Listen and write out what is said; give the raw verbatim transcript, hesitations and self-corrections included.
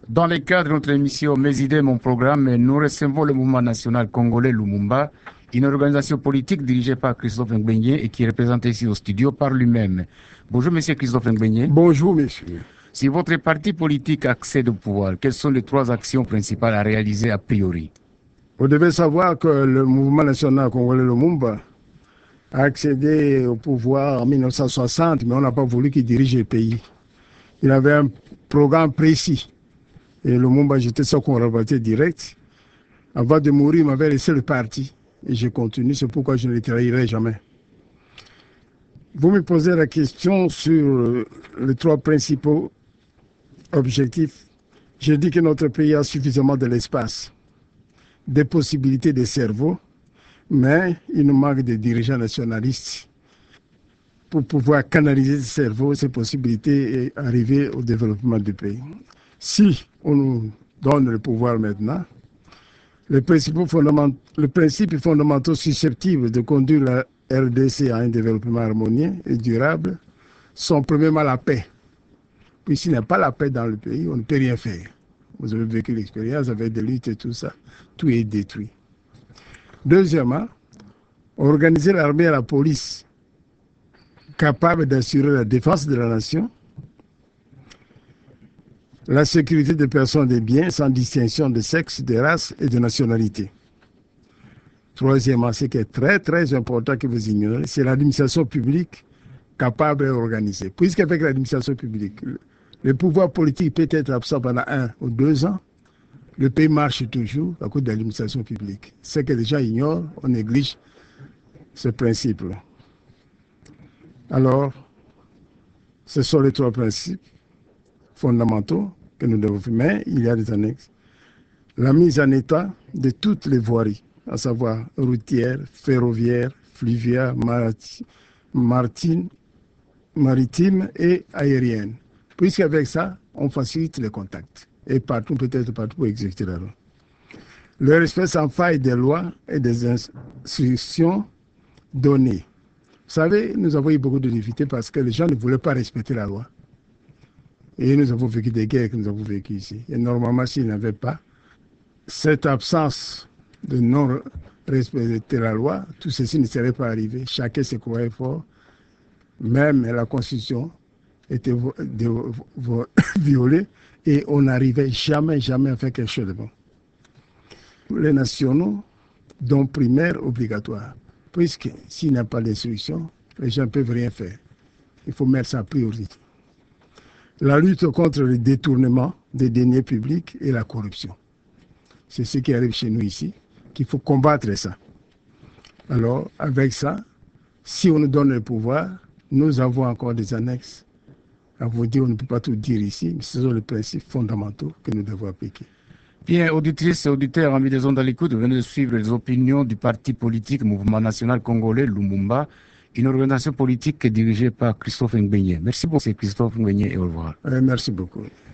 Dans le cadre de notre émission Mes idées, mon programme, nous recevons le mouvement national congolais Lumumba, une organisation politique dirigée par Christophe Ngbenye et qui est représentée ici au studio par lui-même. Bonjour Monsieur Christophe Ngbenye. Bonjour Monsieur. Si votre parti politique accède au pouvoir, quelles sont les trois actions principales à réaliser a priori? Vous devez savoir que le mouvement national congolais Lumumba a accédé au pouvoir en mille neuf cent soixante, mais on n'a pas voulu qu'il dirige le pays. Il avait un programme précis. Et Lumumba, j'étais son collaborateur direct. Avant de mourir, il m'avait laissé le parti. Et je continue, c'est pourquoi je ne le trahirai jamais. Vous me posez la question sur les trois principaux objectifs. Je dis que notre pays a suffisamment de l'espace, des possibilités de cerveau, mais il nous manque de dirigeants nationalistes pour pouvoir canaliser ce cerveau, ces possibilités et arriver au développement du pays. Si on nous donne le pouvoir maintenant, les principes fondamentaux, les principes fondamentaux susceptibles de conduire la R D C à un développement harmonieux et durable sont premièrement la paix. Puis s'il n'y a pas la paix dans le pays, on ne peut rien faire. Vous avez vécu l'expérience avec des luttes et tout ça. Tout est détruit. Deuxièmement, organiser l'armée et la police capable d'assurer la défense de la nation, la sécurité des personnes et des biens sans distinction de sexe, de race et de nationalité. Troisièmement, ce qui est très très important que vous ignorez, c'est l'administration publique capable et organisée. Puisqu'avec l'administration publique, le pouvoir politique peut être absent pendant un ou deux ans, le pays marche toujours à cause de l'administration publique. Ce que les gens ignorent, on néglige ce principe-là. Alors, ce sont les trois principes fondamentaux que nous devons faire, mais il y a des annexes. La mise en état de toutes les voiries, à savoir routières, ferroviaires, fluviales, maritimes, maritimes et aériennes. Puisqu'avec ça, on facilite les contacts. Et partout, peut-être partout pour exécuter la loi. Le respect sans faille des lois et des instructions données. Vous savez, nous avons eu beaucoup de difficultés parce que les gens ne voulaient pas respecter la loi. Et nous avons vécu des guerres que nous avons vécues ici. Et normalement, s'ils n'avaient pas cette absence de non-respecter la loi, tout ceci ne serait pas arrivé. Chacun se croyait fort. Même la Constitution était violée et on n'arrivait jamais, jamais à faire quelque chose de bon. Les nationaux, dont primaire obligatoire. Puisque s'il n'y a pas d'instruction, les gens ne peuvent rien faire. Il faut mettre ça en priorité. La lutte contre le détournement des deniers publics et la corruption. C'est ce qui arrive chez nous ici, qu'il faut combattre ça. Alors, avec ça, si on nous donne le pouvoir, nous avons encore des annexes. À vous dire, on ne peut pas tout dire ici, mais ce sont les principes fondamentaux que nous devons appliquer. Bien, auditrices et auditeurs, amis des ondes à l'écoute, vous venez de suivre les opinions du parti politique Mouvement national congolais Lumumba, une organisation politique dirigée par Christophe Ngbenye. Merci beaucoup, Christophe Ngbenye, et au revoir. Euh, merci beaucoup.